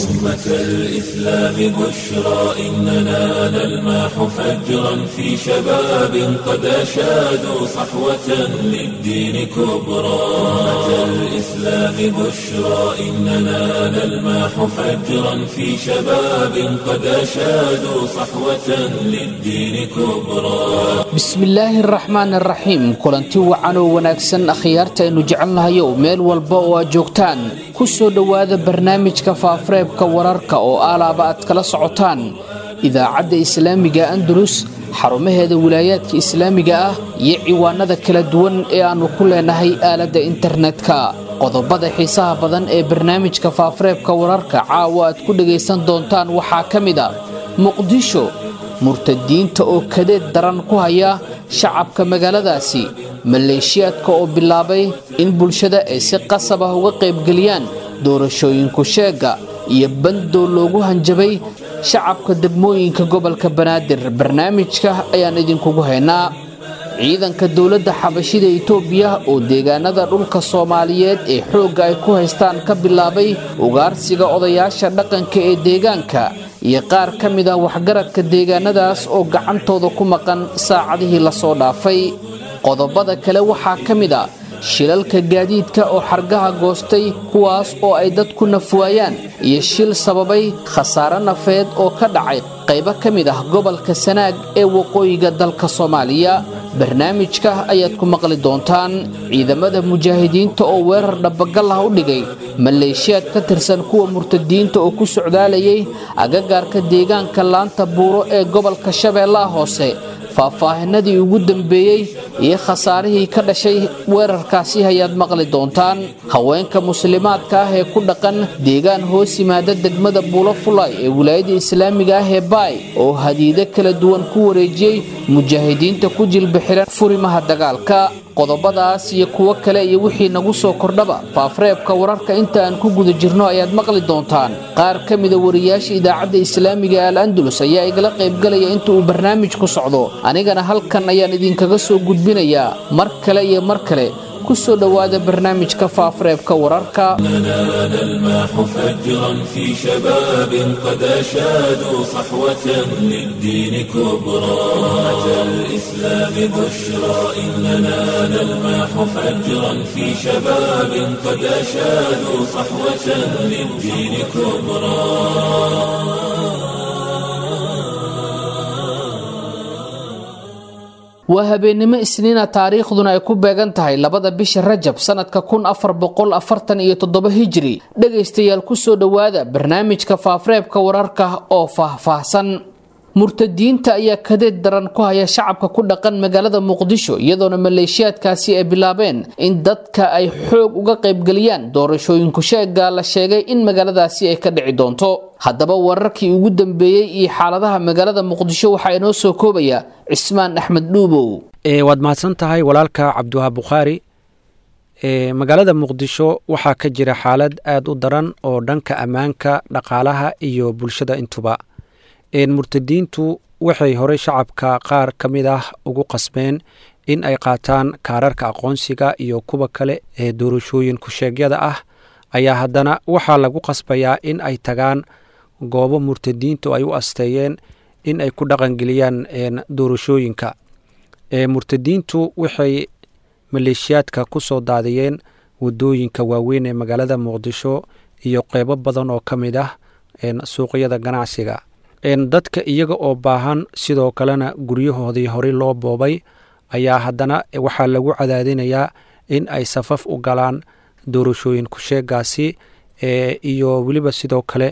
أمة الإسلام بشرى إننا نلمح فجرا في شباب قد أشادوا صحوة للدين كبرى أمة الإسلام بشرى إننا نلمح فجرا في شباب قد أشادوا صحوة للدين كبرى بسم الله الرحمن الرحيم كلنتي وعنو وناكسن أخيارتا إنو جعلنا يو ميل والباو جوكتان كسو دواذا برنامج كفافريب كوراركا أو آلابات كلا سعوتان إذا عد إسلاميغا أندلس xarumaheeda wilaayadka islaamiga ah iyo ciwaanada kala duwan ee aanu ku leenahay aalada internetka qodobada xiisaha badan ee barnaamijka faafareebka wararka caawa aad ku dhageysan doontaan waxaa ka mid ah muqdisho murtadiinta oo kadeed daran ku haya shacabka magaaladaasi maleeshiyaadka oo bilaabay in bulshada ay si qasab ah uga qaybgeliyaan doorashooyinku sheega iyo bandoo loogu hanjabay shacabka degmooyinka gobolka banaadir barnaamijka ayaan idinkugu haynaa ciidanka dawladda xabashida Itoobiya oo deegaanada dhulka Soomaaliyeed ee xoogga ay ku haystaan ka bilaabay ugaarsiga odayaasha dhaqanka ee deegaanka iyo qaar ka mid ah waxgaradka deegaanadaas oo gacantooda ku maqan saacadihii la soo dhaafay qodobada kale waxaa ka mid ah shilalka gaadiidka oo xargaha goostay kuwaas oo ay dadku nafwaayaan iyo shil sababay khasaare nafeed oo ka dhacay qaybo ka mid ah gobolka Sanaag ee waqooyiga dalka Soomaaliya barnaamijka ayaad ku maqli doontaan ciidamada mujaahidiinta oo weerar dhabagal ah u dhigay maleeshiyaad ka tirsan kuwa murtadiinta oo ku socdaalayay agagaarka deegaanka laanta buuro ee gobolka Shabeellaha Hoose faahfaahinadii ugu dambeeyay iyo khasaarihii ka dhashay weerarkaasi ayaad maqli doontaan haweenka muslimaadka ah ee ku dhaqan deegaan hoos yimaada degmada Buulafulay ee wilaayada islaamiga ah ee Baay oo hadiida kala duwan ku wareejiyay mujaahidiinta ku jilbixiran furimaha dagaalka qodobadaas iyo kuwa kale iyo wixii nagu soo kordhaba faafareebka wararka inta aan ku guda jirno ayaad maqli doontaan qaar ka mid ah wariyaasha idaacadda islaamiga ee Al-Andalus ayaa igala qayb galaya inta uu barnaamijku socdo anigana halkan ayaan idinkaga soo gudbinayaa mar kale iyo mar kale kusoo dhawaada barnaamijka faafareebka wararka نلمح فجرا في شباب قد أشادوا صحوة للدين كبرى أمة الإسلام بشرى إننا نلمح فجرا في شباب قد أشادوا صحوة للدين كبرى waa habeenimo isniina taariikhduna ay ku beegan tahay 2 bisha Rajab sanadka 1447 Hijri dhageystayaal ku soo dhawaada barnaamijka faafareebka wararka oo faahfaahsan murtadiinta ayaa kadeed daran ku haya shacabka ku dhaqan magaalada Muqdisho iyadoona maleeshiyaadkaasi ay bilaabeen in dadka ay xoog uga qaybgeliyaan doorashooyinku sheega la sheegay in magaaladaasi ay ka dhici doonto haddaba wararkii ugu dambeeyay iyo xaaladaha magaalada Muqdisho waxa inoo soo koobaya Cismaan Axmed Dhuubow waad mahadsan tahay walaalka Cabduha Bukhari magaalada Muqdisho waxa ka jira xaalad aad u daran oo dhanka ammaanka dhaqaalaha iyo bulshada intuba murtadiintu waxay hore shacabka qaar ka mid ah ugu qasbeen in ay qaataan kaararka aqoonsiga iyo kuwa kale ee doorashooyinku sheegyada ah ayaa haddana waxaa lagu qasbayaa in ay tagaan goobo murtadiintu ay u asteeyeen in ay ku dhaqangeliyaan doorashooyinka murtadiintu waxay maleeshiyaadka ku soo daadiyeen wadooyinka waaweyn ee magaalada Muqdisho iyo qaybo badan oo ka mid ah suuqyada ganacsiga dadka iyaga oo baahan sidoo kalena guryahoodii hore loo boobay ayaa haddana waxaa lagu cadaadinayaa in ay safaf u galaan doorashooyinku sheegaasi iyo weliba sidoo kale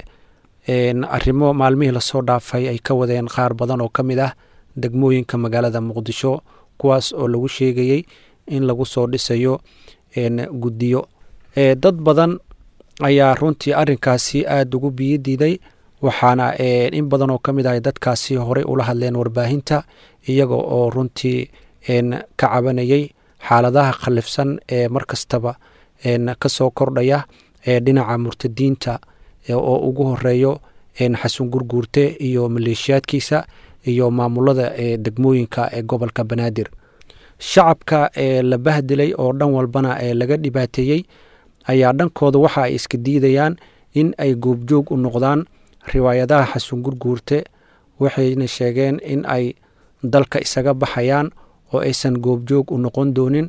arrimo maalmihii lasoo dhaafay ay ka wadeen qaar badan oo ka mid ah degmooyinka magaalada Muqdisho kuwaas oo lagu sheegayay in lagu soo dhisayo guddiyo dad badan ayaa runtii arrinkaasi aad ugu biyadiiday waxaana in badan oo ka mid ah dadkaasi hore ula hadleen warbaahinta iyaga oo runtii ka cabanayay xaaladaha khalifsan ee markastaba ka soo kordhaya dhinaca murtadiinta oo ugu horeeyo xasan gurguurte iyo maleeshiyaadkiisa iyo maamulada degmooyinka ee gobolka Banaadir shacabka la bahdilay oo dhan walbana laga dhibaateeyay ayaa dhankooda waxa ay iska diidayaan in ay goobjoog u noqdaan riwaayadaha xasan gurguurte waxayna sheegeen in ay dalka isaga baxayaan oo aysan goobjoog u noqon doonin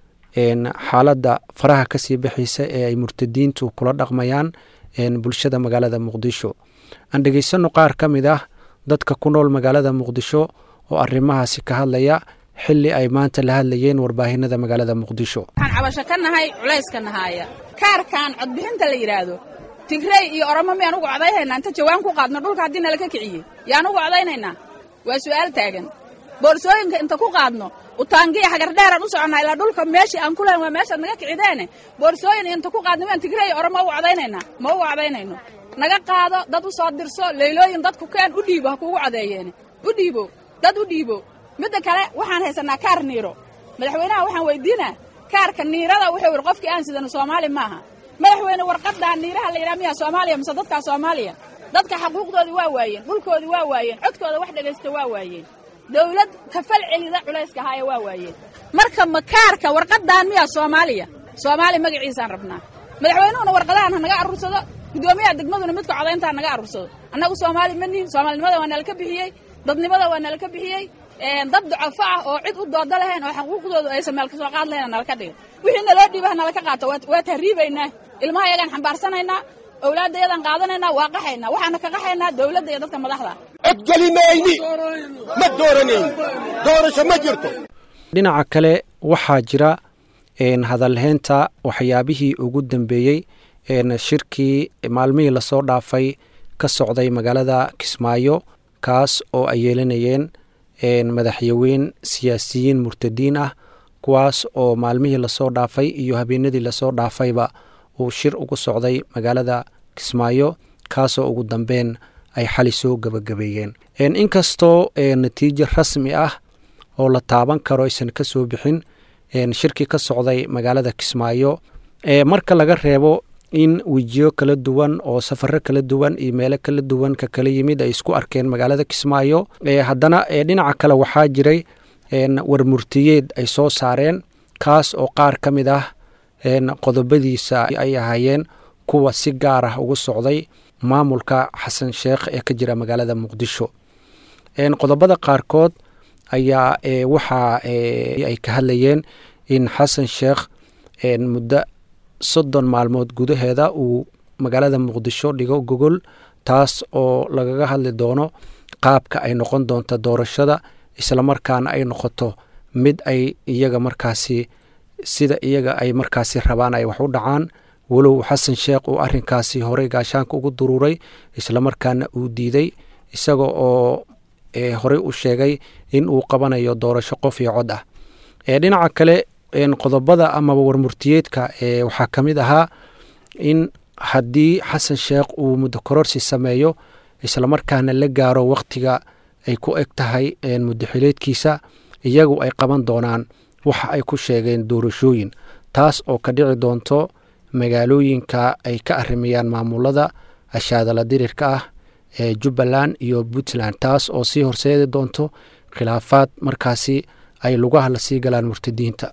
xaaladda faraha kasii baxaysa ee ay murtadiintu kula dhaqmayaan bulshada magaalada muqdisho. aan dhegaysano qaar ka mid ah dadka ku nool magaalada muqdisho oo arrimahaasi ka hadlaya xilli ay maanta la hadlayeen warbaahinada magaalada muqdisho. waxaan cabasho ka nahay culayska nahaaya kaarkan codbixinta la yidhaahdo Tigray iyo Oromo miyaan ugu codaynaynaa inta jawaan ku qaadno dhulka haddii nala ka kiciyey yaan ugu codaynaynaa waa su'aal taagan. boorsooyinka inta ku qaadno utaangiya xagar dheeraan u soconaa ilaa dhulka meeshii aan ku lahayn waa meeshaad naga kicideene boorsooyin inta ku qaadno miyaan Tigray iyo Oromo ugu codaynaynaa ma ugu codaynayno. naga qaado dad u soo dirso leylooyin dadku keen u dhiibo ha kuugu codeeyeen u dhiibo dad u dhiibo. midda kale waxaan haysanaa kaar niiro madaxweynaha waxaan weydiinaa kaarka niirada wuxuu yidhi qofkii aan sidano Soomaali maaha. madaxweyne warqadda niiraha la yidhaha miyaa Soomaaliya mise dadka Soomaaliya dadka xuquuqdoodii waa waayeen dhulkoodii waa waayeen codkooda wax dhagaysta waa waayeen dawlad kafal celida culayska haya waa waayeen. marka makaarka warqaddan miyaa Soomaaliya Soomaali magaciisaan rabnaa madaxweynuhuna warqadahan naga aruursado gudoomiyaha degmaduna midka codaynta naga aruursado annagu Soomaali ma nihin Soomaalinimada waa nala ka bixiyey dadnimada waa nala ka bixiyey dad ducafo ah oo cid u dooda lahayn oo xuquuqdooda aysan meel ka soo qaad lahayn nala ka dhigay wixii naloo dhiibaha nala ka qaato waa tahriibaynaa ilmaha yagaan xambaarsanaynaa awlaadayadan qaadanaynaa waa qaxaynaa waxaana ka qaxaynaa dawladda iyo dadka madaxda codgelimayni ma dooranayni doorasho ma jirto. dhinaca kale waxaa jira hadalheynta waxyaabihii ugu dambeeyey shirkii maalmihii lasoo dhaafay ka socday magaalada Kismaayo kaas oo ay yeelanayeen madaxyaweyn siyaasiyiin murtadiin ah kuwaas oo maalmihii lasoo dhaafay iyo habeenadii lasoo dhaafayba uu shir ugu socday magaalada Kismaayo kaasoo ugu dambeyn ay xali soo gabagabeeyeen. inkastoo natiijo rasmi ah oo la taaban karo aysan ka soo bixin shirkii ka socday magaalada Kismaayo marka laga reebo in wejiyo kala duwan oo safarro kala duwan iyo meelo kala duwan ka kala yimid ay isku arkeen magaalada Kismaayo haddana dhinaca kale waxaa jiray warmurtiyeed ay soo saareen kaas oo qaar ka mid ah qodobadiisa ay ahaayeen kuwa si gaar ah ugu socday maamulka xasan sheekh ee ka jira magaalada muqdisho. qodobada qaarkood ayaa waxa ay ka hadlayeen in xasan sheekh muddo 30 maalmood gudaheeda uu magaalada muqdisho dhigo gogol taas oo lagaga hadli doono qaabka ay noqon doonto doorashada isla markaana ay noqoto mid ay iyaga markaasi sida iyaga ay markaasi rabaan ay wax u dhacaan walow xasan sheekh uu arrinkaasi horey gaashaanka ugu duruuray isla markaana uu diiday isaga oo horey u sheegay in uu qabanayo doorasho qof iyo cod ah. dhinaca kale qodobada amaba warmurtiyeedka waxaa ka mid ahaa in haddii xasan sheekh uu muddo kororsi sameeyo isla markaana la gaaro wakhtiga ay ku eg tahay muddo xileedkiisa iyagu ay qaban doonaan waxa ay ku sheegeen doorashooyin taas oo ka dhici doonto magaalooyinka ay ka arrimayaan maamulada ashaadala dirirka ah ee Jubbaland iyo Puntland taas oo sii horseedi doonto khilaafaad markaasi ay lugaha la sii galaan murtadiinta.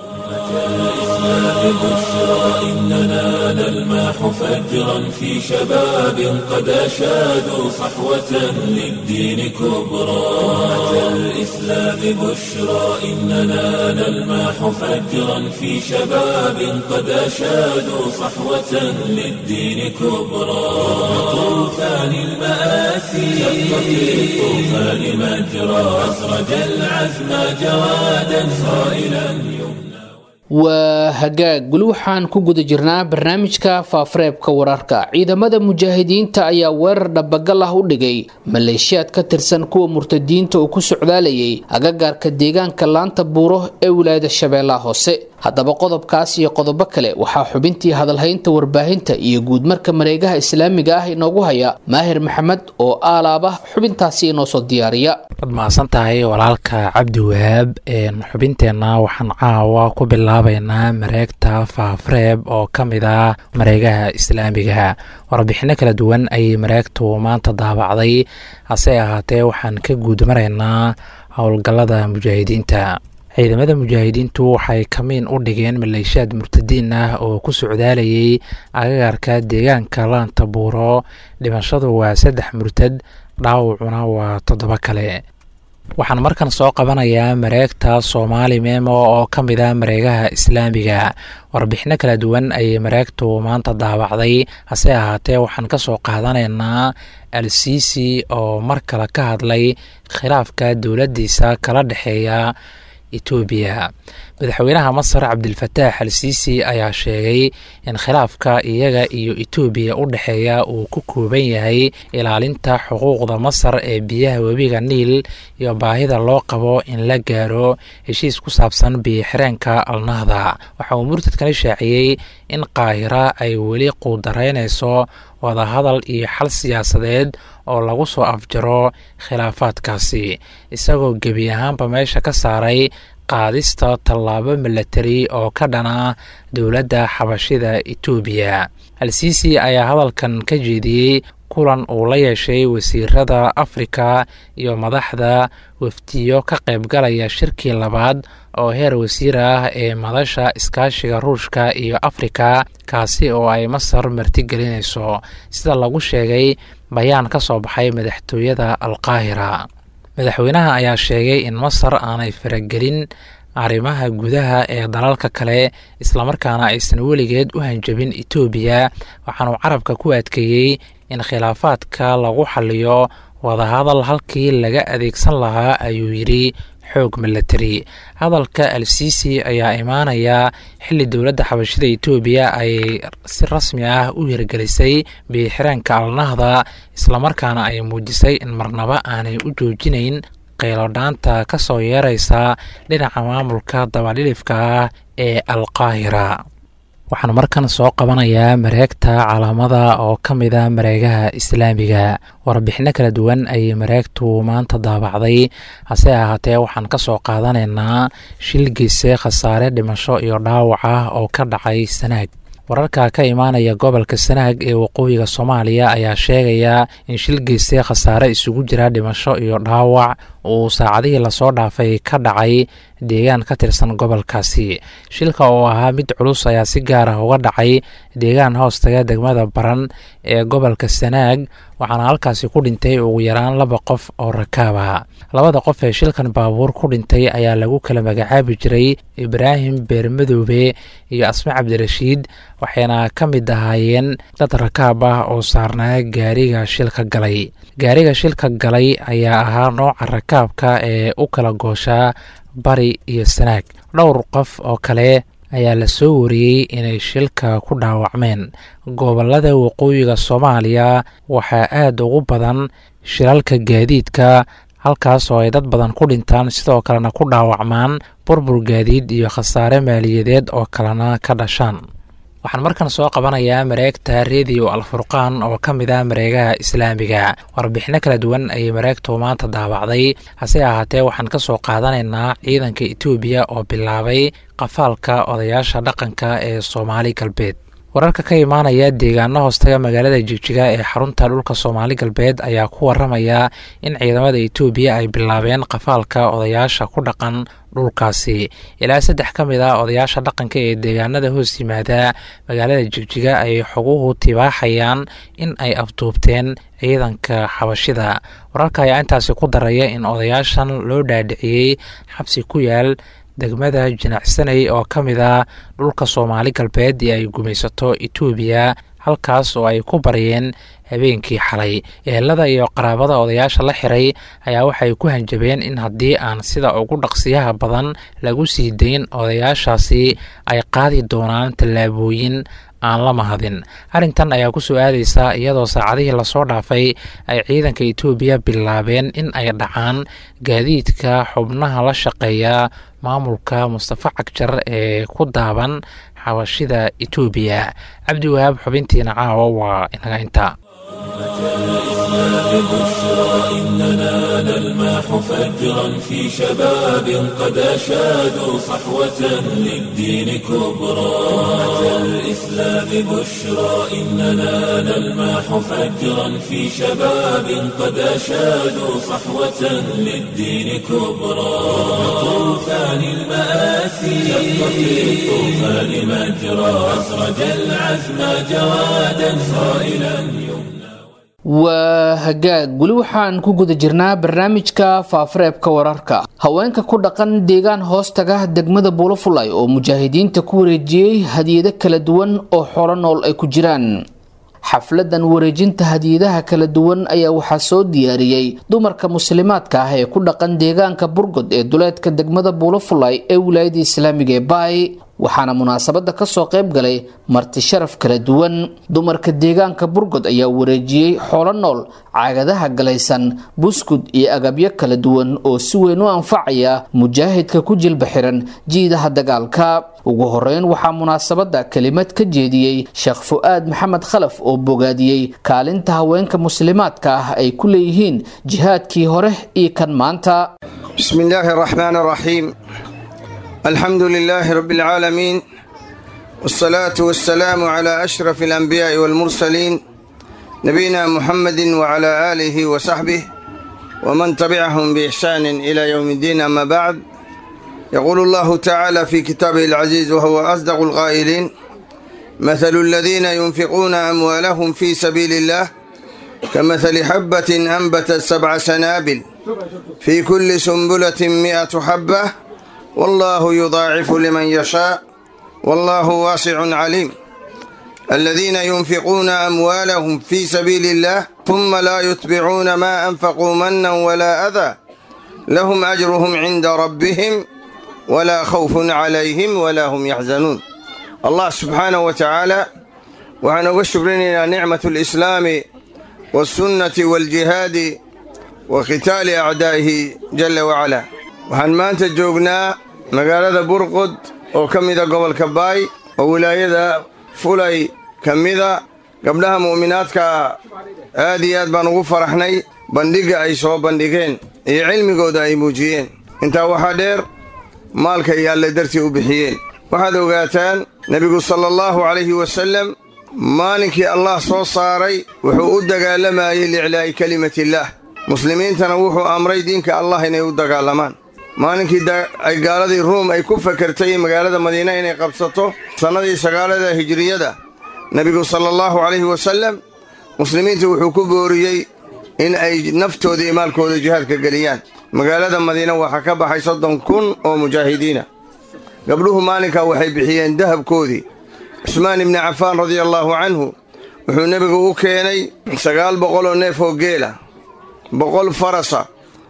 بشرى إننا نلمح فجرا في شباب قد أشادوا صحوة للدين كبرى. الإسلام بشرى إننا نلمح فجرا في شباب قد أشادوا صحوة للدين كبرى. طوفان المآسي شق في الطوفان مجرى أسرج العزم جوادا صائلا waa hagaag weli waxaan ku guda jirnaa barnaamijka faafareebka wararka. ciidamada mujaahidiinta ayaa weerar dhabagal ah u dhigay maleeshiyaad ka tirsan kuwa murtadiinta uu ku socdaalayay agagaarka deegaanka laanta buuro ee wilaayada Shabeellaha Hoose. haddaba qodobkaas iyo qodobo kale waxaa xubintii hadalhaynta warbaahinta iyo guudmarka mareegaha islaamiga ah inoogu haya Maahir Maxamed oo aalaaba xubintaasi inoo soo diyaariya. wad maasantahay walaalka Cabdi Wahaab. xubinteena waxaan caawa ku bilaabaynaa mareegta Faafareeb oo kamid ah mareegaha islaamiga. warbixino kala duwan ay mareegtu maanta daabacday hase ahaatee waxaan ka guud maraynaa howlgallada mujaahidiinta. ciidamada mujaahidiintu waxay kamiin u dhigeen maleeshiyaad murtadiin ah oo ku socdaalayay agagaarka deegaanka laanta buuro. dhimashadu waa 3 murtad, dhaawacuna waa 7 kale. waxaan markan soo qabanayaa mareegta Soomaali Memo oo ka mid ah mareegaha islaamiga. warbixino kala duwan ayay mareegtu maanta daabacday, hase ahaatee waxaan ka soo qaadanaynaa Al-Sisi oo mar kale ka hadlay khilaafka dowladdiisa kala dhexeeya Itoobiya. madaxweynaha Masar Cabdilfataax Al-Sisi ayaa sheegay in khilaafka iyaga iyo Itoobiya u dhexeeya uu ku kooban yahay ilaalinta xuquuqda Masar ee biyaha webiga Niil iyo baahida loo qabo in la gaaro heshiis ku saabsan biyo-xireenka Al-Nahda. waxa uu murtadkani shaaciyey in Qaahira ay weli quudaraynayso wadahadal iyo xal siyaasadeed oo lagu soo afjaro khilaafaadkaasi, isagoo gebi ahaanba meesha ka saaray qaadista tallaabo milatari oo ka dhana dowladda xabashida Itoobiya. Al-Sisi ayaa hadalkan ka jeediyey kulan uu la yeeshay wasiirada Afrika iyo madaxda wafdiyo ka qaybgalaya shirkii labaad oo heer wasiir ah ee madasha iskaashiga Ruushka iyo Afrika, kaasi oo ay Masar martigelinayso, sida lagu sheegay bayaan ka soo baxay madaxtooyada Al-Qaahira. madaxweynaha ayaa sheegay in Masar aanay faragelin arrimaha gudaha ee dalalka kale, islamarkaana aysan weligeed u hanjabin Itoobiya. waxaanu carabka ku adkeeyey in khilaafaadka lagu xaliyo wadahadal halkii laga adeegsan lahaa, ayuu yidhi xoog milatari. hadalka Al-Sisi ayaa imaanaya xilli dowladda xabashida Itoobiya ay si rasmi ah u hirgelisay biyo-xireenka Al-Nahda, islamarkaana ay muujisay in marnaba aanay u joojinayn qeylodhaanta ka soo yeeraysa dhinaca maamulka dabadhilifka ah ee Al-Qaahira. waxaan markan soo qabanayaa mareegta Calaamada oo ka mid ah mareegaha islaamiga. warbixino kala duwan ayay mareegtu maanta daabacday, hase ahaatee waxaan ka soo qaadanaynaa shil geystay khasaare dhimasho iyo dhaawac ah oo ka dhacay Sanaag. wararka ka imaanaya gobolka Sanaag ee waqooyiga Soomaaliya ayaa sheegaya in shil geystay khasaare isugu jira dhimasho iyo dhaawac uu saacadihii lasoo dhaafay ka dhacay deegaan ka tirsan gobolkaasi. shilka oo ahaa mid culus ayaa si gaar ah uga dhacay deegaan hoostaga degmada Baran ee gobolka Sanaag, waxaana halkaasi ku dhintay ugu yaraan 2 qof oo rakaab ah. 2 qof ee shilkan baabuur ku dhintay ayaa lagu kala magacaabi jiray Ibraahim Beermadoobe iyo Asma Cabdirashiid, waxayna ka mid ahaayeen dad rakaab ah oo saarnaa gaariga shilka galay. gaariga shilka galay ayaa ahaa nooca rakaabka ee u kala gooshaa Bari iyo Sanaag. dhowr qof oo kale ayaa la soo wariyey inay shilka ku dhaawacmeen. gobolada waqooyiga Soomaaliya waxaa aad ugu badan shilalka gaadiidka, halkaas oo ay dad badan ku dhintaan, sidoo kalena ku dhaawacmaan burbur gaadiid iyo khasaare maaliyadeed oo kalena ka dhashaan. waxaan markan soo qabanayaa mareegta Radio Al-Furqaan oo ka mid ah mareegaha islaamiga. warbixino kala duwan ayay mareegtu maanta daabacday, hase ahaatee waxaan ka soo qaadanaynaa ciidanka Itoobiya oo bilaabay qafaalka odayaasha dhaqanka ee Soomaali Galbeed. wararka ka imaanaya deegaano hoostaga magaalada Jigjiga ee xarunta dhulka Soomaali Galbeed ayaa ku waramaya in ciidamada Itoobiya ay bilaabeen qafaalka odayaasha ku dhaqan dhulkaasi. ilaa 3 ka mid ah odayaasha dhaqanka ee deegaanada hoos yimaada magaalada Jigjiga ay xoguhu tibaaxayaan in ay afduubteen ciidanka xabashida. wararka ayaa intaasi ku daraya in odayaashan loo dhaadhiciyey xabsi ku yaal degmada Jinacsanay oo ka mid ah dhulka Soomaali Galbeed ee ay gumaysato Itoobiya, halkaas oo ay ku baryeen habeenkii xalay. ehelada iyo qaraabada odayaasha la xiray ayaa waxay ku hanjabeen in haddii aan sida ugu dhaqsiyaha badan lagu sii dayn odayaashaasi ay qaadi doonaan tallaabooyin aan la mahadin. arrintan ayaa ku soo aadaysa iyadoo saacadihii lasoo dhaafay ay ciidanka Itoobiya bilaabeen in ay dhacaan gaadiidka xubnaha la shaqeeya maamulka Mustafa Cagjar ee ku daaban xabashida Itoobiya. Cabdi Wahaab, xubintiina caawa waa inaga inta. بشرى إننا نلمح فجرا في شباب قد أشادوا صحوة للدين كبرى أمة الإسلام بشرى إننا نلمح فجرا في شباب قد أشادوا صحوة للدين كبرى طوفان المآسي شق في الطوفان مجرى أسرج العزم جوادا صائلا waa hagaag weli waxaan ku guda jirnaa barnaamijka faafareebka wararka haweenka ku dhaqan deegaan hoostaga degmada buulafulay oo mujaahidiinta ku wareejiyey hadiyado kala duwan oo xoolo nool ay ku jiraan xafladan wareejinta hadiyadaha kala duwan ayaa waxaa soo diyaariyey dumarka muslimaadka ah ee ku dhaqan deegaanka burgod ee duleedka degmada buulafulay ee wilaayada islaamiga ee baay waxaana munaasabada kasoo qayb galay marti sharaf kala duwan dumarka deegaanka burgod ayaa wareejiyey xoolo nool caagadaha galaysan buskud iyo agabyo kala duwan oo si weyn u anfacaya mujaahidka ku jilba xiran jiidaha dagaalka ugu horeyn waxaa munaasabada kelimad ka jeediyey sheekh fu'aad maxamed khalaf oo bogaadiyey kaalinta haweenka muslimaadka ah ay ku leeyihiin jihaadkii hore iyo kan maanta bismillaahi raxmaani raxiim الحمد لله رب العالمين والصلاة والسلام على أشرف الأنبياء والمرسلين نبينا محمد وعلى آله وصحبه ومن تبعهم بإحسان إلى يوم الدين أما بعد يقول الله تعالى في كتابه العزيز وهو أصدق القائلين مثل الذين ينفقون أموالهم في سبيل الله كمثل حبة أنبتت 7 سنابل في كل سنبلة 100 حبة والله يضاعف لمن يشاء والله واسع عليم الذين ينفقون أموالهم في سبيل الله ثم لا يتبعون ما أنفقوا منا ولا أذى لهم أجرهم عند ربهم ولا خوف عليهم ولا هم يحزنون الله سبحانه وتعالى وأنا أشكرنا نعمة الإسلام والسنة والجهاد وقتال أعدائه جل وعلا waxaan maanta joognaa magaalada burqod oo ka mida gobolka baay oo wilaayada fulay ka mida gabdhaha mu'minaadka aad iyo aad baan ugu faraxnay bandhiga ay soo bandhigeen iyo cilmigooda ay muujiyeen intaa waxaa dheer maalka iyo alle dartii u bixiyeen waxaad ogaataan nebigu sala allahu calayhi wasallam maalinkii allah soo saaray wuxuu u dagaalamayey liiclaa'i kelimatillaah muslimiintana wuxuu amray diinka allah inay u dagaalamaan maalinkii ay gaaladii ruum ay ku fakartay magaalada madiina inay qabsato sannadii 9 hijriyada nebigu sala allahu calayhi wasallam muslimiinta wuxuu ku booriyey in ay naftooda iyo maalkooda jihaadka geliyaan magaalada madiina waxaa ka baxay 30,000 oo mujaahidiina gabdhuhu maalinkaa waxay bixiyeen dahabkoodii cusmaan ibni cafaan radia allaahu canhu wuxuu nebigu u keenay 900 oo neef oo geela 100 farasa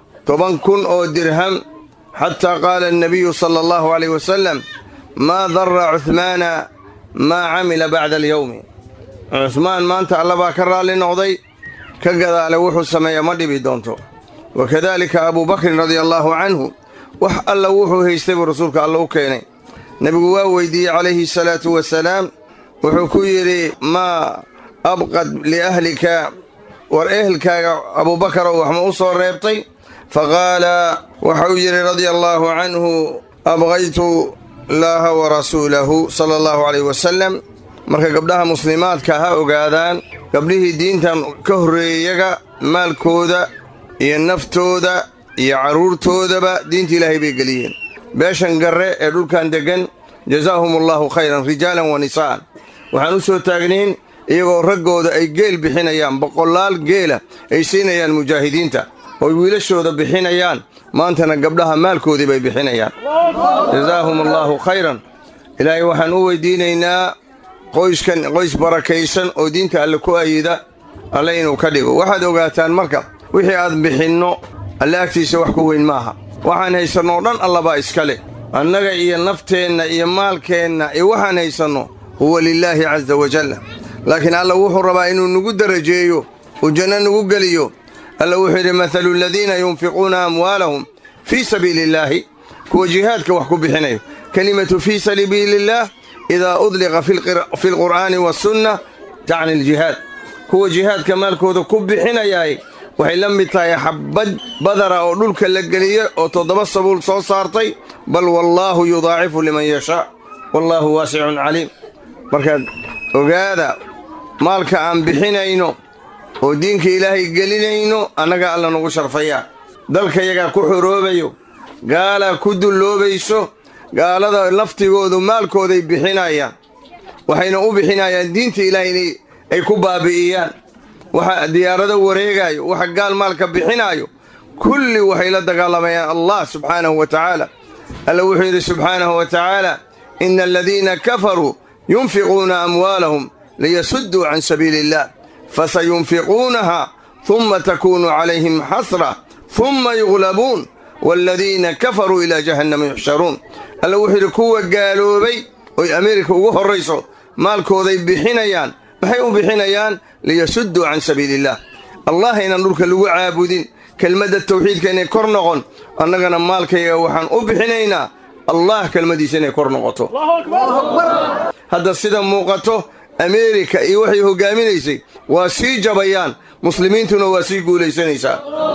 10,000 oo dirham حتى قال النبي صلى الله عليه وسلم ما ضر عثمان ما عمل بعد اليوم عثمان ما أنت الله باكر لنقضي كقذا لوحو السماء مدي بدونته وكذلك أبو بكر رضي الله عنه الله وحو هيستبه رسولك الله كيني نبي ويدي عليه الصلاة والسلام وحو كيري ما أبقد لأهلك ورأهلك أبو بكر وحمو أصور ريبطي فقال وحوجر رضي الله عنه أبغيت الله ورسوله صلى الله عليه وسلم marka gabdhaha muslimaadka ha ogaadaan gabdhihii diintan ka horeeyaga maalkooda iyo naftooda iyo caruurtoodaba diinta ilaahay bay geliyeen beeshan garre ee dhulkan degan jazaahumullahu khayran rijaalan wa nisaan waxaan u soo taagnayn iyagoo raggooda ay geel bixinayaan boqolaal geela ay siinayaan mujaahidiinta oo wiilashooda bixinayaan maantana gabdhaha maalkoodii bay bixinayaan jazaahumullahu khayran ilaahay waxaan u weydiinaynaa qoys barakaysan oo diinta alle ku ayida alle inuu ka dhigo waxaad ogaataan marka wixii aad bixinno alle agtiisa wax ku weyn maaha waxaan haysanoo dhan allabaa iska leh annaga iyo nafteenna iyo maalkeenna iyo waxaan haysanno huwa lilaahi caza wajalla laakiin alla wuxuu rabaa inuu nagu darajeeyo uu janno nagu geliyo alla wuxuu yidhi mathalu aladiina yunfiquuna amwaalahum fii sabiili illaahi kuwa jihaadka wax ku bixinayo kelimatu fii sabiili illaah إذا أطلق في القرآن والسنة تعني الجهاد kuwa jihaadka maalkooda ku bixinayaay waxay la mid tahay xabbad badara oo dhulka la geliyey oo 7 sabuul soo saartay bal wallaahu yudaacifu liman yashaa wallaahu waasicun caliim markaad ogaada maalka aan bixinayno oo diinka ilaahay gelinayno annaga alla nagu sharfayaa dalka yagaa ku xoroobayo gaalaa ku dulloobayso gaalada laftigoodu maalkooday bixinayaan waxayna u bixinayaan diinta ilaahay ay ku baabi'iyaan waxa diyaarado wareegayo waxa gaal maalka bixinayo kulli waxay la dagaalamayaan allah subxaanahu wa tacaala alla wuxuu yidhi subxaanahu wa tacaala ina aladiina kafaruu yunfiquuna amwaalahum liyasudduu can sabiili illah fasayunfiquunaha ثم تكون عليهم حسرة ثم يغلبون والذين كفروا إلى جهنم يحشرون ألا وحيد كوة قالوا بي وي أمريكا وقوه الرئيسو مالكو ذي بحنيان بحيو بحنيان ليسدوا عن سبيل الله الله إن نورك اللي عابدين كلمة التوحيد كان يكرنغن أننا مالك يوحان وبحنينا الله كلمة دي سنة يكرنغطو هذا السيدة موقته أمريكا يوحيه قامينيسي واسي جبيان muslimiintuna waa sii guulaysanaysaa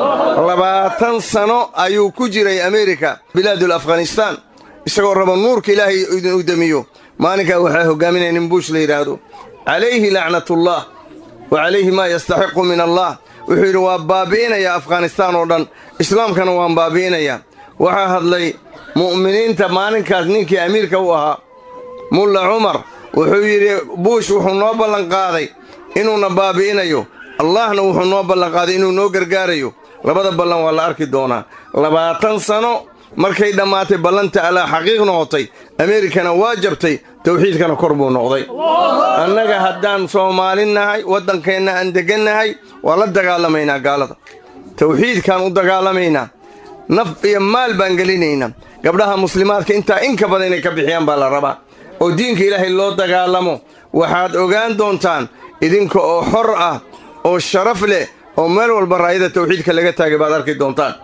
20 sano ayuu ku jiray Amerika bilaadul Afghanistan isagoo raba nuurka ilaahay idin u damiyo maalinka waxa hogaaminayay Bush la yiraahdo alayhi la'natullah wa alayhi ma yastahiqu min Allah wuxuu waa baabiinaya Afghanistan oo dhan islaamkana waa baabiinaya waxa hadlay mu'miniinta maalinkaas ninkii amiirka u ahaa Mulla Umar wuxuu yiri Bush wuxuu noo ballan qaaday inuu na baabiinayo allahna wuxuu noo ballan qaaday inuu noo gargaarayo labada ballan waa la arki doonaa 20 sano markay dhamaatay ballanta ala xaqiiq noqotay Amerikana waa jabtay tawxiidkana kor buu noqday annaga haddaan Soomaalinahay wadankeena aan deganahay waa la dagaalamayna gaalada tawxiidkan u dagaalamayna naf iyo maal baan gelinayna gabdhaha muslimaadka inta in ka badan inay ka bixiyaan baa la rabaa oo diinka ilaahay loo dagaalamo waxaad ogaan doontaan idinka oo xor ah oo sharaf leh oo meel walba raayada tawxiidka laga taagay baad arki doontaan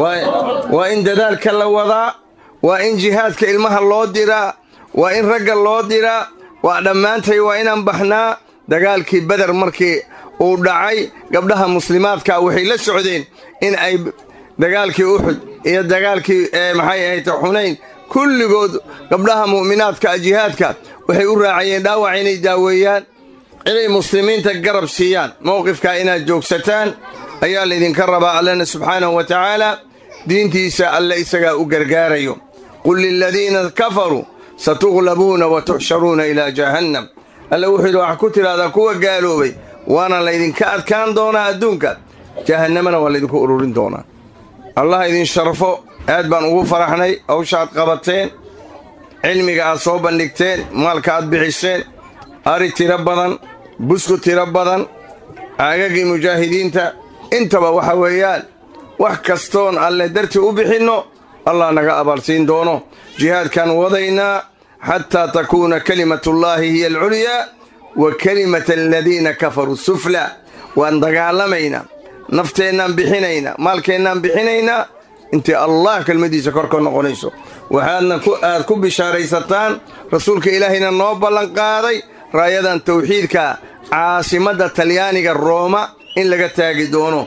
waa in dadaalka la wadaa waa in jihaadka ilmaha loo diraa waa in ragga loo diraa waa dhammaantay waa inaan baxnaa dagaalkii badar markii uu dhacay gabdhaha muslimaadka waxay la socdeen in ay dagaalkii Uhud iyo dagaalkii maxay ahayd Xunayn kulligood gabdhaha mu'minaadka jihaadka waxay u raacayeen dhaawac inay daaweeyaan inay muslimiinta garab siiyaan mowqifka inaad joogsataan ayaa laydinka rabaa allana subxaanahu wa tacaala diintiisa alla isagaa u gargaarayo qul liladiina kafaruu satuglabuuna wa tuxsharuuna ilaa jahannam alla wuxuu yidhi wax ku tidhahdaa kuwa gaaloobay waana laydinka adkaan doonaa adduunka jahannamana waa laydinku ururin doonaa allah idin sharfo aad baan ugu faraxnay hawshaad qabateen cilmiga aad soo bandhigteen maalka aad bixiseen ari tiro badan busku tiro badan aagagii mujaahidiinta intaba waxa weeyaan wax kastoon alle dartii u bixinno allah naga abaarsiin doono jihaadkan wadaynaa xataa takuuna kalimatullaahi hiya alculyaa wa kalimata aladiina kafaruu sufla waan dagaalamaynaa nafteennaan bixinaynaa maalkeennaan bixinaynaa intii allah kelmadiisa kor ka noqonayso waxaadna aad ku bishaaraysataan rasuulka ilaahayna noo ballan qaaday raayadan tawxiidka caasimadda talyaaniga Rooma in laga taagi doono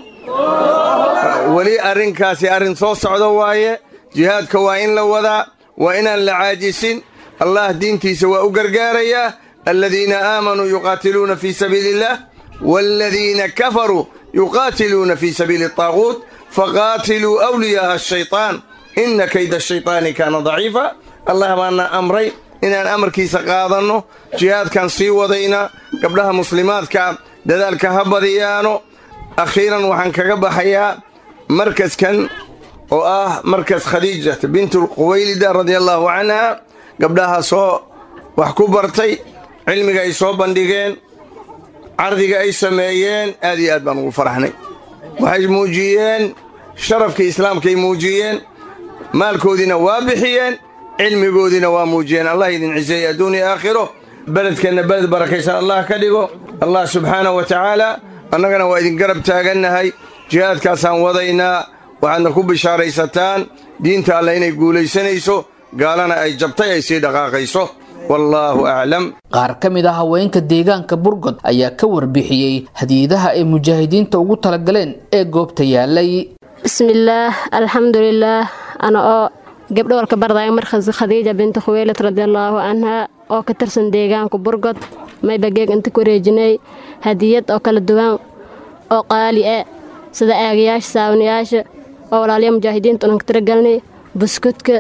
wali arrinkaasi arrin soo socdo waaye jihaadka waa in la wadaa waa inaan la caajisin allah diintiisa waa u gargaarayaa aladiina aamanuu yuqaatiluuna fii sabiilillah waaladiina kafaruu yuqaatiluuna fii sabiili الطaaguut faqaatiluu awliyaa'a الshayطaan ina kayda الshayطaani kaana daciifa allah baana amray inaan amarkiisa qaadanno jihaadkan sii wadayna gabdhaha muslimaadka dadaalka ha badiyaano akhiiran waxaan kaga baxayaa markaskan oo ah markas khadiija bint quwaylida radiyallahu anha gabdhaha soo wax ku bartay cilmiga ay soo bandhigeen ardiga ay sameeyeen aad iyo aad baan ugu faraxnay waxay muujiyeen sharafka islaamka ay muujiyeen maalkoodina waa bixiyeen علمي وموجين الله يدين عزي أدوني آخره بلد كان بلد بركيسان الله كدقو الله سبحانه وتعالى أننا وإذن قرب تاقلنا هاي جهاد كاسان وضينا وعندنا كوب شاريستان دين تعالينا يقول يسنيسو قالنا أي جبتي أي سيدة غاقيسو wallaahu aclam. qaar ka mid ah haweenka deegaanka burgod ayaa ka warbixiyey hadiyadaha ay mujaahidiinta ugu talagaleen ee goobta yaalay. bismillaah alxamdulilaah. ana oo gabdho walka bardaayo markaas khadiija binti khuweylad radiallaahu canha oo ka tirsan deegaanka burgod mayba geeg inta ku wareejinay hadiyad oo kala duwan oo qaali ah sida aagayaasha saawanayaasha oo walaaliya mujaahidiinta unan ka tiragalnay buskudka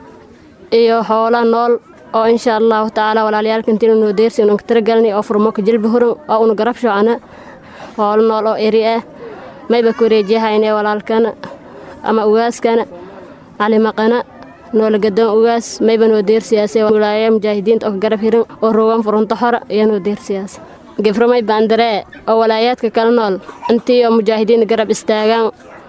iyo hoola nool oo insha allahu tacaala walaalayaalka intiinu noo deersi unan ka tiragalnay oo furmo ka jilbi huran oo una garab shocana hoola nool oo eri ah mayba ku wareejiyahayne walaalkana ama ugaaskana calimaqana noola gadoon ugaas mayba noo deersiyaasay walaaya mujaahidiinta oo ka garab hiran oo rogan furunto xora iyo noo deersiyaas gefro may baandaree oo walaayaadka kala nool intii oo mujaahidiin garab istaagaan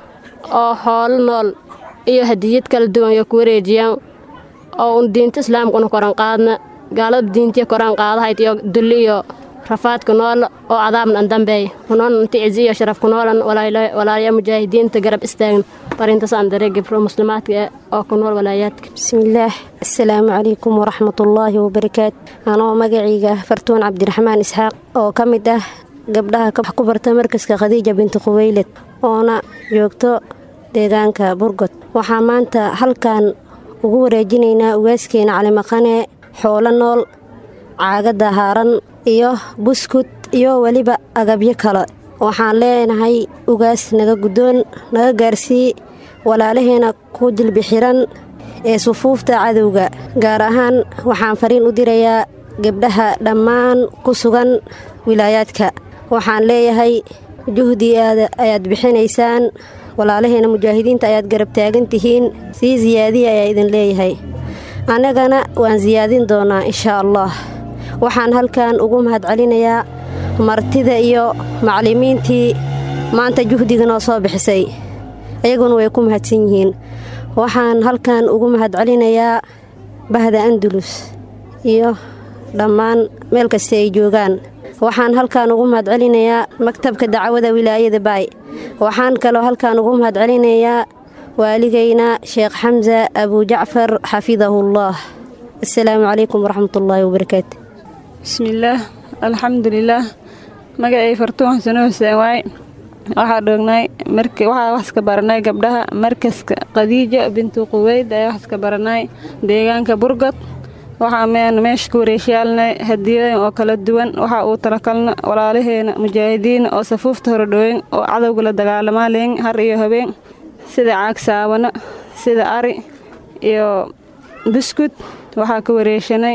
oo hoolo nool iyo hadiyad kala duwan iyo ku wareejiyaan oo un diinta islaamkuna koran qaadna gaalada diintiya koran qaadahayd iyo dulli iyo rafaadka nool oo cadaabna an dambeey kunoon inti cizi iyo sharaf ku noolan walaaya mujaahidiinta garab istaagna farintaas aan daree gefro muslimaadka oo ku nool walaayaadka. bismillaah assalaamu calaykum waraxmatullaahi wabarakaatu. anoo magacayga fartuun cabdiraxmaan isxaaq oo ka mid ah gabdhaha ku barta markaska khadiija binti khuweylad oona joogto deegaanka burgod. waxaa maanta halkan ugu wareejinaynaa ugaaskeena calimaqane xoolo nool, caagada haaran iyo buskud iyo weliba agabyo kale. waxaan leenahay ugaas naga guddoon naga gaarsii walaalaheena ku jilbi xiran ee sufuufta cadowga. gaar ahaan waxaan fariin u dirayaa gabdhaha dhammaan ku sugan wilaayaadka. waxaan leeyahay juhdi ayaad bixinaysaan, walaalaheena mujaahidiinta ayaad garab taagan tihiin, sii siyaadiya ayaa idin leeyahay. annagana waan siyaadin doonaa insha allah. waxaan halkan ugu mahadcelinayaa martida iyo macallimiintii maanta juhdiga noo soo bixisay, iyaguna way ku mahadsan yihiin. waxaan halkan ugu mahadcelinayaa bahda andulus iyo dhammaan meel kasta ay joogaan. waxaan halkan ugu mahadcelinayaa maktabka dacwada wilaayada baay. waxaan kaloo halkan ugu mahadcelinayaa waaligayna sheekh xamsa abujacfar xafidahullah. assalaamu calaykum waraxmatullaahi wabarakaatu. bismillaah alxamdulilaah. magacay fartuun xuseno xuseen waay. waxaa dhoognay waxaa wax ka baranay gabdhaha markaska khadiija binti quweyd ayaa wax ka baranay deegaanka burgod. waxaa meesha ku wareeshiyaalnay hadiyooyin oo kala duwan. waxaa uu talakalna walaalaheena mujaahidiin oo safuufta horodhooyin oo cadowga la dagaalamaa leyn har iyo habeen, sida caag saabano, sida ari iyo buskud. waxaa ka wareeshanay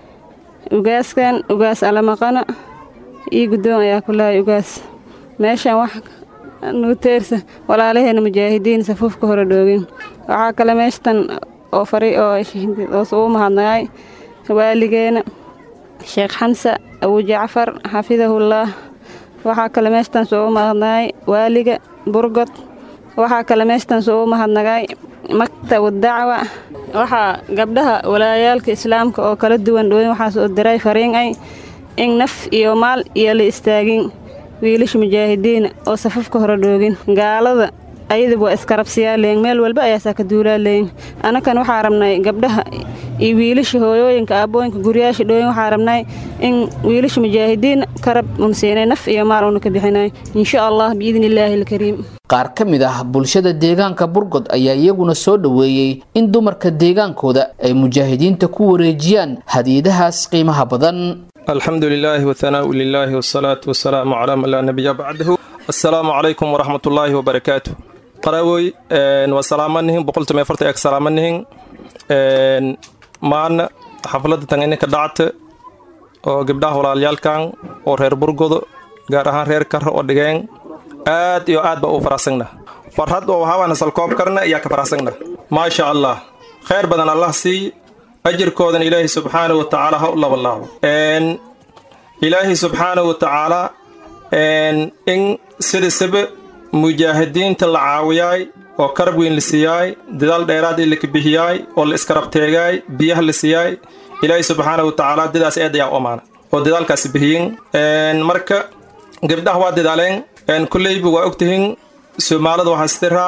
ugaaskan ugaas alamaqana iyo guddoon ayaa ku lahay ugaas. meeshan wax nuu teersa walaalaheena mujaahidiin safuufka horodhoogin. waxaa kale meeshtan oo fari oo ugu mahadnagay waaligeena sheekh xamsa abujacfar xafidahullaah. waxaa kale meeshtan soo mahadnagay waaliga burgod. waxaa kale meeshtan soo mahadnagay maktabu dacwa. waxaa gabdhaha walaayaalka islaamka oo kala duwan dhooyin waxaa soo diray fariin ay in naf iyo maal iyo la istaagin wiilasha mujaahidiin oo safafka hore dhoogin. gaalada ayadaba waa iskarabsiyaa leeyin, meel walba ayaasaa ka duulaa leeyin. anakan waxaa rabnay gabdhaha iyo wiilasha hooyooyinka aabbooyinka guryaasha dhooyin waxaa rabnay in wiilasha mujaahidiin karab unsiinay naf iyo maal una ka bixinay insha allah biidni illaahi alkariim. qaar ka mid ah bulshada deegaanka burgod ayaa iyaguna soo dhoweeyey in dumarka deegaankooda ay mujaahidiinta ku wareejiyaan hadiyadahaas qiimaha badan. alxamdu lilaahi wahanaau lilaahi wasalaatu wasalaamu calaa man laa nabiya bacdahu. assalaamu calaykum waraxmatullaahi wabarakaatu. qaraawoy waa salaamanihin boqoltumeefarta eeg salaamanihin maana xafladda tan ininka dhacta oo gabdhaha walaalyaalkan oo reer burgodo gaar ahaan reer kara oo dhigeen aad iyo aad ba u faraxsagna. farxad oo waxaabaan salkoob karna iyaa ka faraxsagna. maasha allah khayr badan allah sii ajirkoodan ilaahi subxaanahu wa tacaala ha u labalaabo. ilaahi subxaanahu wa tacaala in sidasaba mujaahidiinta la caawiyaay oo karab weyn la siiyaay, dadaal dheeraad in la kabixiyaay oo la iskarabteegaay, biyaha la siiyaay. ilaahi subxaanahu wa tacaala dadaas eed ayaa u amaana oo dadaalkaasi bixiyin. marka gabdhaha waa dadaaleen. kulleyba waa ogtihiin soomaalida waxaa istiraa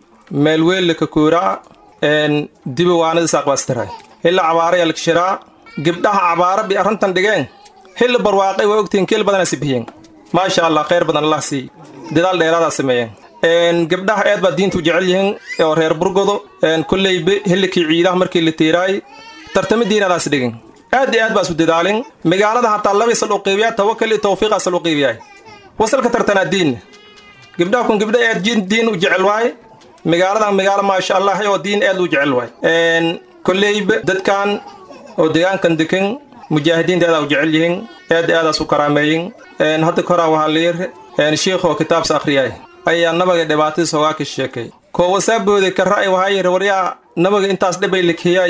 meelweyn laka kuuraa diba waanada saaq baa istiraa ilaa cabaaraya lakashiraa gabdhaha cabaara bi arrintan dhigeen xilli barwaaqay waa ogtiin keel badana sibiyeen maasha allah khayr badan allah sii dadaal dheeraada sameeyeen gabdhaha aad baa diintu jecel yihiin oo reer burgodo kulleyba xillikii ciidaha markii la tiiraay tartami diinadaas dhigin aad iyo aad baa isu dadaalin magaalada hataa laba sal u qeybiyaa tawakkal iyo tawfiiqa sal u qeybiyaa wasalka tartanaa diin gabdhaha kun gabdha aad diin u jecel waay magaaladan magaalo maasha allah oo diin aad u jecel waay kulleyba dadkan oo deegaankan degan mujaahidiinta aad u jecel yihiin aad aadaas u karaameeyin hadda koraa waxaa leer sheekh oo kitaabs akhriyay ayaa nabaga dhibaatadiis hoogaa ka sheekay koo wasaabooda ka ra'ay waxaa yidhi waryaa nabaga intaas dhibay lakeeyay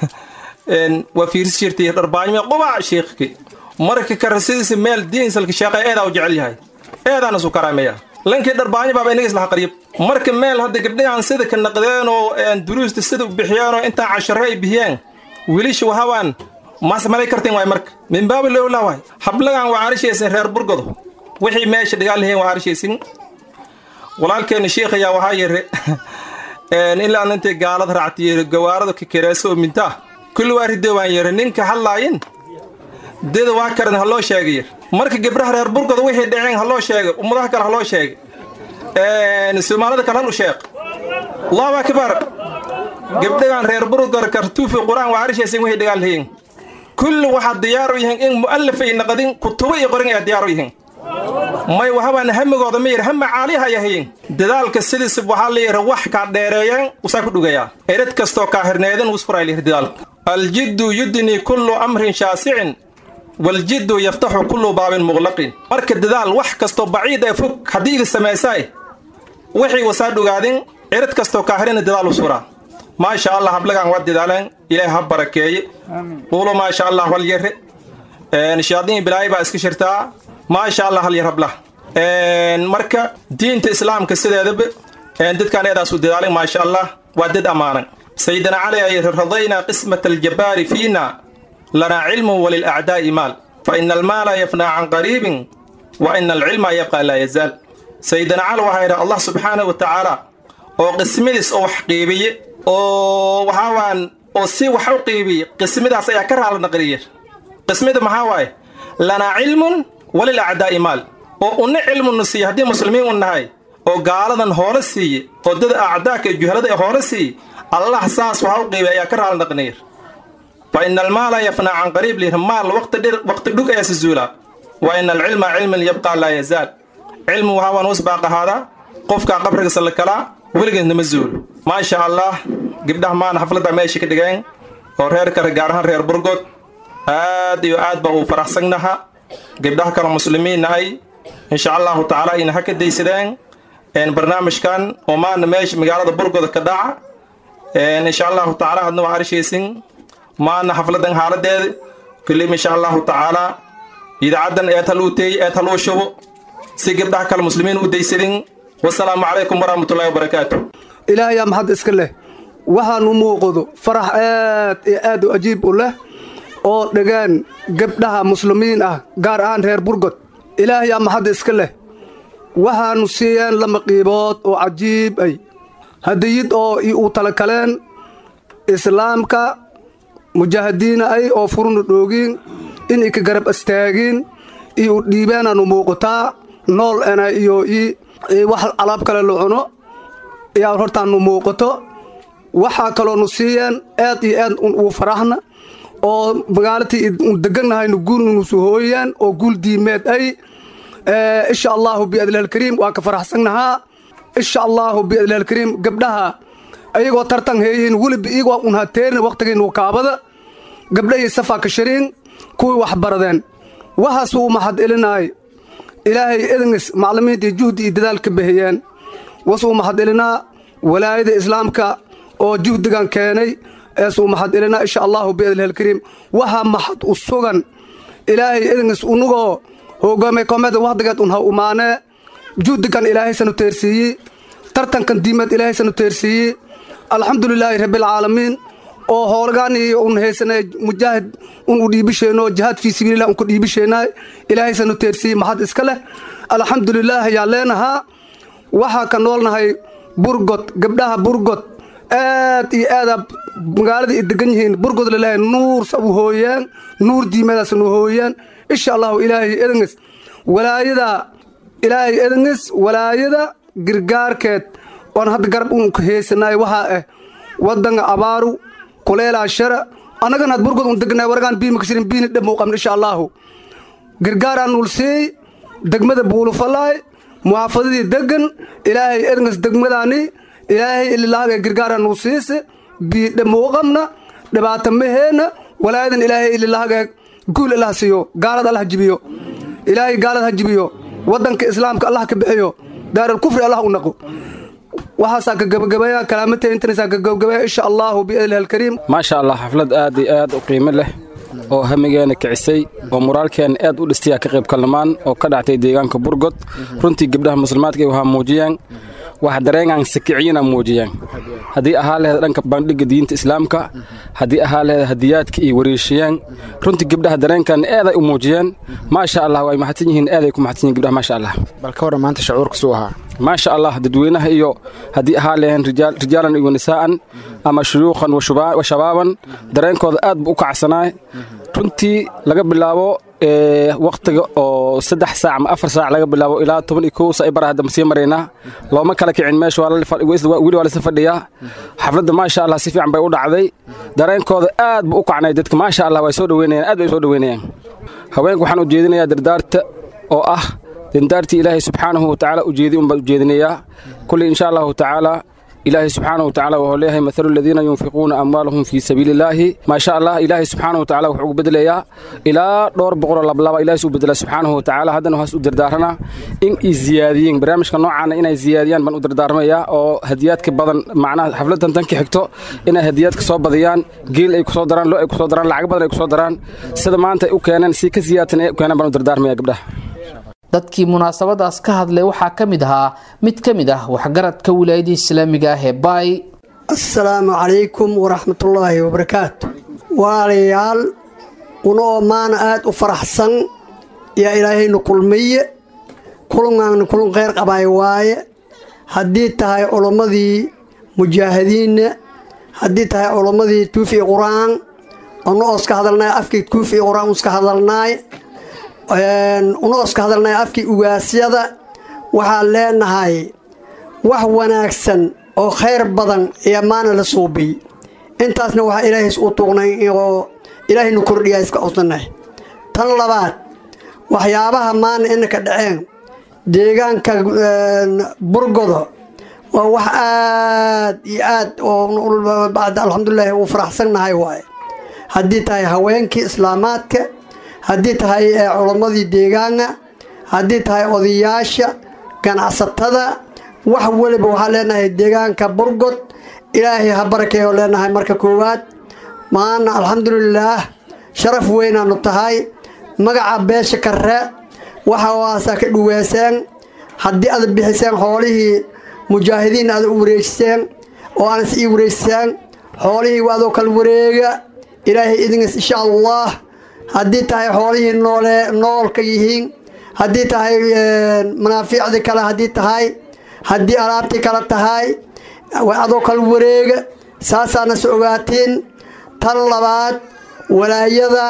waa fiirsi jirtay dharbaanyme qubac sheekhki marka karasidiisa meel diinsalka sheeqay eedaa u jecel yahay eedaana su karaameeya lankii dharbaanyo baaba inaga islaha qaryab marka meel hadda gabdhahan sida ka naqdeen oo duruusta sida u bixiyaan oo intaan cashare ay bixiyeen wiilisha wahabaan maas malay karteen waay marka min baabi lowlaa waay hablagan waa arishaysan reer burgodo wixii meesha dhigaan lahayn waa arishaysan walaalkeena sheekh ayaa waxaa yiri ilaa intay gaalada raactiyay gawaarada ka kareeso oo minta kulli waa ridee waan yiri ninka hadlaayin deda waa karan haloo sheegay marka gabdhaha reer burgodo wixii dhaceen haloo sheegay ummadaha kale haloo sheegay Soomaalida kale u sheeg Allahu akbar gabdhahan reer burgodo kartuufi quraan waa arishaysan wixii dhigaan lahayn kulli waxa diyaar u yihiin in muallif ay naqdin kutubo iyo qorin ay diyaar u yihiin may wahabaan hamigooda ma yir hama caaliha yahayn dadaalka sidiis waxa la yiri wax ka dheereeyeen usaa ku dhugaya erid kasto ka hirneedan usfuray leer dadaalka aljiddu yudni kullu amrin shaasi'in waljiddu yaftahu kullu baabin mughlaqin marka dadaal wax kasto baciid ay fog hadii la sameysay wixii wasaa dhugaadin erid kasto ka hirneedan dadaal usfura ما شاء الله hablagan wad dadaaleen ilaahay ha barakeeye qolo ma sha Allah wal yar nishadin bilaay ba iska shirtaa ma sha Allah hal yar habla marka diinta islaamka sideedaba dadkan eedaas u dadaaleen ma sha Allah waa dad amaanan sayyidina ali ay radayna qismat al-jabbar fiina lana ilmu walil a'da'i mal fa innal mala yafna an qaribin wa innal ilma yabqa la yazal sayyidina ali wa hayra Allah subhanahu wa ta'ala oo qismadiis oo wax qiibiye oo waxaan oo si wax u qiibiye qismadaas ayaa ka raal naqriyay qismada maxaa waay lana ilmun walil a'da'i mal oo una ilmun nasi hadii muslimiin u nahay oo gaaladan hore siiye oo dad a'daaka juhalada hore siiye Allah saas waxa u qiibiye ayaa ka raal naqniyay fa innal mala yafna an qarib li mal waqti dhug ayaa suula wa innal ilma ilmun yabqa la yazal ilmu waxa wasbaqa hada qofka qabriga salkala weligeedna ma zuulo ma sha Allah gabdhaha maan xafladda meesha ka dhigeen oo reer kale gaar ahaan reer burgod aad iyo aad ba u faraxsanaha gabdhaha kale muslimiin ay insha Allah taala in ha ka deysadeen barnaamijkan oo maan meesha magaalada burgod ka dhaca insha Allah taala hadna waa arshaysin maan xafladdan haaladeed kulli insha Allah taala idaacadan ee taluutay ee taluusho si gabdhaha kale muslimiin u deysadeen والسلام عليكم ورحمة الله وبركاته إلهي يا محمد إسكله وحن موقض فرح آد أجيب له أو دجان قبلها مسلمين قارئان هير برقد إلهي يا محمد إسكله وحن سيان لما قيبات أو عجيب أي هديد أو يؤتلكلين إسلام كا مجاهدين أي أو فرن دوغين إنك قرب استاغين يؤديبان نموقتا نول أنا wax alaab kale la cuno ayaa hortaanu muuqato waxa kaloo nu siiyeen aad iyo aad u faraxna oo magaalada deganahaynu guulnu soo hooyaan oo guul diimeed ay insha Allah bi adlal kareem waa ka faraxsanaha insha Allah bi adlal kareem gabdhaha ayagoo tartan heeyeen waliba iyagoo un hateen waqtigeenu kaabada gabdhaha safa ka shireen kuwi wax baradeen waxaas uu mahad elinaay إلهي إذنس معلمين دي جهد إدلالك بهيان وصو محد إلنا ولاية إسلامك أو جهد كان كاني أسو محد إلنا إن شاء الله بإذنه الكريم وها محد الصغن إلهي إذنس ونغو هو قام يقومد واحد قد أنها أمانة جهد كان إلهي سنو ترسي ترتن كان ديمت إلهي سنو ترسي الحمد لله رب العالمين oo hoorgaani un heesana mujaahid un u dhiibisheenoo jihaad fi sabiilillah un ku dhiibisheenay ilaahay sanu teersiin mahad iska leh alxamdulillaah yaa leenahaa waxaa ka noolnahay burgod gabdhaha burgod aad iyo aada magaalada ay degan yihiin burgod laleeyahay nuur sabu hooyaan nuur diimadaasnu hooyaan insha allahu ilaahay edengis walaayada gargaarkeed oon hadda garab uun ka heysanaay waxaa ah wadanka abaaru kuleelaa shara annagana had burgod un degnaa waragaan biima ka shirin biina dhab muuqamna insha allahu gargaaraan nuulseey degmada buulufalaay muxaafadadii degan ilaahay edengis degmadaani ilaahay ililaaga gargaaraan nuulsiise biidha muuqamna dhibaata maheenna walaayadan ilaahay ililaaga guul allah siiyo gaalad allah jibiyo ilaahay gaalad ha jibiyo wadanka islaamka allah ka bixiyo daaral kufri allah u naqo waxaasaa ka gabagabaya kalaamata intanaysaa ka gabagabaya insha allahu biidnihi alkariim maasha allah xaflad aad iyo aad u qiimo leh oo hamigeena kicisay oo moraalkeena aad u dhistaya ka qayb kalmaan oo ka dhactay deegaanka burgod runtii gabdhaha muslimaadka waxaa muujiyaan wax dareengaan sakiciyana muujiyaan haddii ahaa laheed dhanka bandhigga diinta islaamka haddii ahaa laheed hadiyaadka iyo wareeshiyaan runtii gabdhaha dareenkan aaday u muujiyaan maasha allah way mahadsan yihiin aaday ku mahadsan yihiin gabdhaha maasha allah bal ka waran maanta shucuurka suu ahaa maasha allah dadweynaha iyo haddii ahaa laheen rijaalan iyo nisaa'an ama shuyuukhan wa shabaaban dareenkooda aad buu u kacsanaay runtii laga bilaabo waqtiga oo 3 saac ama 4 saac laga bilaabo ilaa 11 saac bar hadda sii mareynaa looma kala kicin meesha wili waa la fadhiyaa xafladda maasha allah si fiican bay u dhacday dareenkooda aad buu u kacnay dadka maasha allah way soo dhaweynayaan aad bay soo dhaweynayaan haweenku waxaan u jeedinayaa dardaarta oo ah dardaartii ilaahay subxaanahu wa tacaala ujeedi un baan u jeedinayaa kulli insha allahu tacaala إلهي سبحانه وتعالى وهو ليه مثل الذين ينفقون أموالهم في سبيل الله ما شاء الله إلهي سبحانه وتعالى وحقوق بدليا إلى دور بقرة لبلابا إلهي سو بدل سبحانه وتعالى هذا نهاس أدردارنا إن إزيادين برامج كنوعنا إن إزيادين من أدردارنا يا أو هديات كبدن معنا حفلة تنكي حكتو إن هديات كصوب بديان جيل أي كصوب دران لو أي كصوب دران لعقب بدل أي كصوب دران سيد ما أنت أوكينا سيك زيادة أوكينا من أدردارنا يا قبله dadkii munaasabadaas ka hadlay waxaa ka mid ahaa mid ka mid ah waxgaradka wilaayada islaamiga ah ee baay assalaamu calaykum waraxmatullaahi wabarakaatu walaalayaal unoo maana aad u faraxsan yaa ilaahaynu kulmiye kulungaana kulun kheyr qabaay waaye haddii tahay culammadii mujaahidiinna haddii tahay culammadii tuufi qur-aan ono oska hadalnaay afkii tuufi qur-aan uska hadalnaay unooska hadalnay afkii ugaasyada waxaan leenahay wax wanaagsan oo khayr badan iyo maana la suubiy intaasna waxaa ilaahays u tuugnay oo ilaahaynu kordhiyaa iska codsanay tan labaad waxyaabaha maana inaka dhaceen deegaanka burgodo waa wax aad iyo aad oo alxamdulilaahi uu faraxsannahay waaye haddii tahay haweenkii islaamaadka haddii tahay culammadii deegaanka haddii tahay odayaasha ganacsatada wax waliba waxaa leenahay deegaanka burgod ilaahay ha barakeeyo leenahay marka koowaad maana alxamdulilaah sharaf weynaanu tahay magaca beesha karre waxawaasaa ka dhuweyseen haddii aad bixiseen xoolihii mujaahidiin aad u wareejiseen oo aanas ii wareejiseen xoolihii adoo kala wareega ilaahay idinkas insha allah haddii tahay xoolihii noolka yihiin haddii tahay manaafiicdii kale haddii tahay haddii alaabtii kale tahay adoo kala wareega saasaana se ogaatiin tan labaad walaayada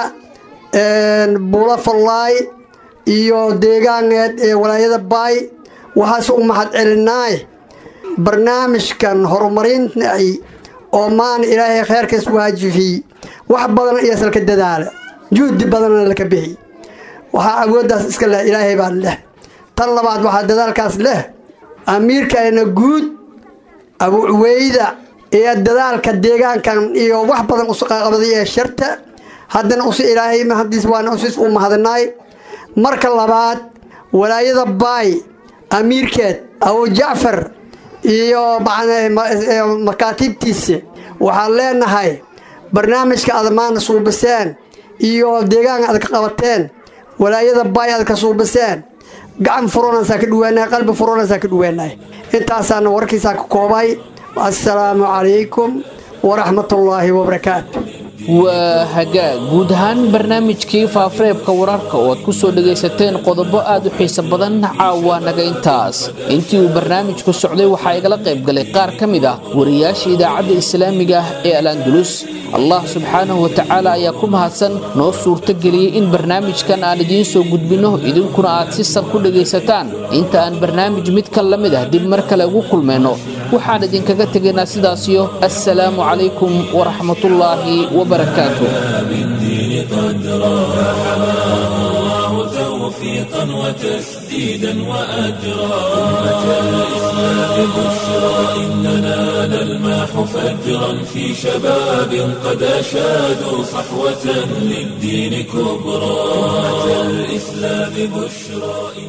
buulafallaay iyo deegaaneed ee walaayada baay waxaase u mahad celinaay barnaamijkan horumarinay oo maana ilaahay kheyrkaas waajifiyey wax badan iyo salka dadaala juhdi badanna laka bixi waxaa awooddaas iska leh ilaahay baa leh tan labaad waxaa dadaalkaas leh amiirkayna guud abu cuweyda iyo dadaalka deegaankan iyo wax badan usaqaqabaday ee sharta haddana usi ilaahay mahadiis waana usis u mahadnaay marka labaad walaayada baay amiirkeed abu jacfar iyo makaatiibtiisa waxaan leenahay barnaamijka aad maana suubiseen iyo deegaanka aad ka qabateen walaayada baay aad ka suubiseen gacan furanaysaa ka dhuwaanahay qalbi furanaysaa ka dhuwaanahay intaasaana warkiisaa ka koobay assalaamu calaykum waraxmatullaahi wabarakaatu waa hagaag guud ahaan barnaamijkii faafareebka wararka oo aad ku soo dhagaysateen qodobo aad u xiiso badan caawa naga intaas intii uu barnaamijku socday waxaa igala qayb galay qaar ka mid ah wariyaasha idaacadda islaamiga ah ee al-andalus allah subxaanahu wa tacaala ayaa ku mahadsan noo suurtageliyey in barnaamijkan aan idiin soo gudbinno idinkuna aad si sar ku dhagaysataan inta aan barnaamij mid ka la mid ah dib mar kale ugu kulmayno waxaan idinkaga tegaynaa sidaasiyo assalaamu calaykum waraxmatullaahi wabarakaatuh توفيقا وتسديدا وأجرا أمة الإسلام بشرى إننا نلمح فجرا في شباب قد أشادوا صحوة للدين كبرى أمة الإسلام بشرى